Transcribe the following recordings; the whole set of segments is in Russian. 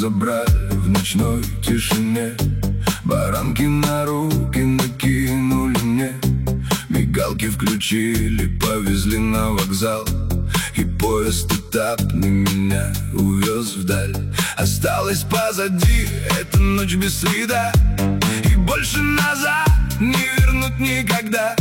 забрали в ночной тишине. Баранки на руки накинули мне, мигалки включили, повезли на вокзал. И поезд этапный меня увез вдаль. Осталась позади эта ночь без следа, и больше назад не вернуть никогда.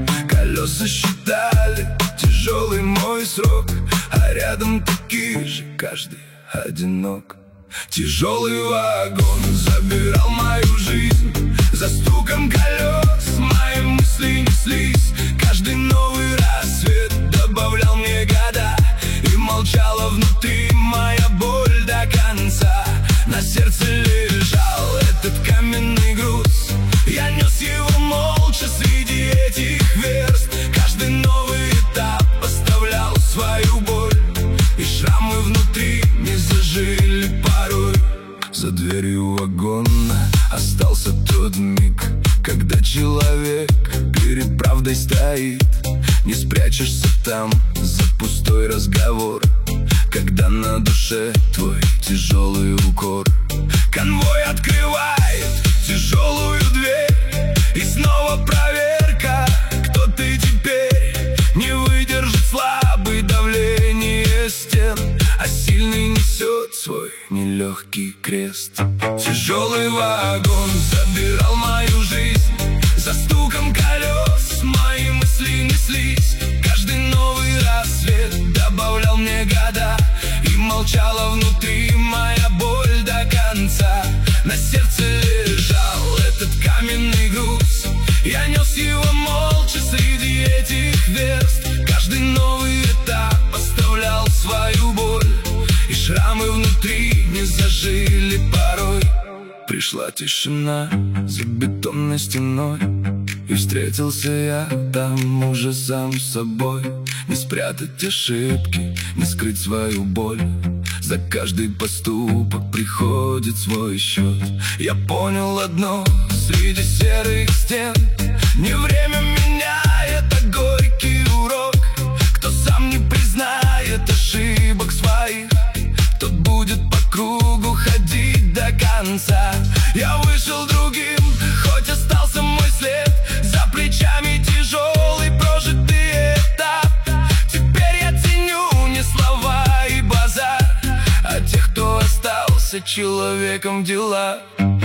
Колеса считали тяжелый мой срок, а рядом такие же, каждый одинок. Тяжелый вагон забирал мою жизнь, за стуком колес мои мысли неслись. Каждый новый рассвет добавлял мне года, и молчала внутри моя боль до конца. На сердце лежал этот каменный груз, я нес его молча среди этих верст. Каждый новый этап оставлял свою боль, и шрамы внутри не зажили порой. За дверью вагона остался тот миг, когда человек перед правдой стоит. Не спрячешься там за пустой разговор, когда на душе твой тяжелый укор. Конвой открывает тяжелую дверь, и снова проверка, кто ты теперь. Не выдержит слабый давление стен, а сильный несет свой нелегкий крест. Тяжелый вагон забирал мою жизнь, за стуком колес мои мысли неслись. Каждый новый рассвет добавлял мне года, и молчала внутри моя боль до конца. На сердце лежал этот каменный груз, я нес его молча среди этих верст. Каждый новый этап оставлял свою боль, и шрамы внутри не зажили порой. Пришла тишина за бетонной стеной, и встретился я там уже сам с собой. Не спрятать ошибки, не скрыть свою боль, за каждый поступок приходит свой счет. Я понял одно среди серых стен: не время меняет, а горький урок. Кто сам не признает ошибок своих, тот будет по кругу ходить до конца. Я вышел другим, хоть остался мой след, за плечами тяжелый прожитый этап. Теперь я ценю не слова и базар, а тех, кто остался человеком в дела.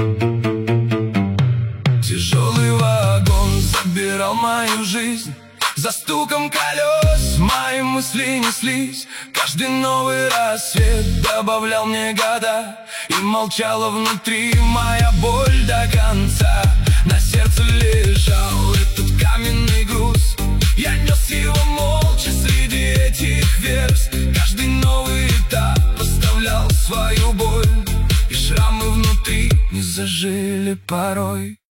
Тяжелый вагон забирал мою жизнь, за стуком колес мои мысли неслись. Каждый новый рассвет добавлял мне года, и молчала внутри моя боль до конца. На сердце лежал этот каменный груз, я нес его молча среди этих верст. Каждый новый этап оставлял свою боль, и шрамы внутри не зажили порой.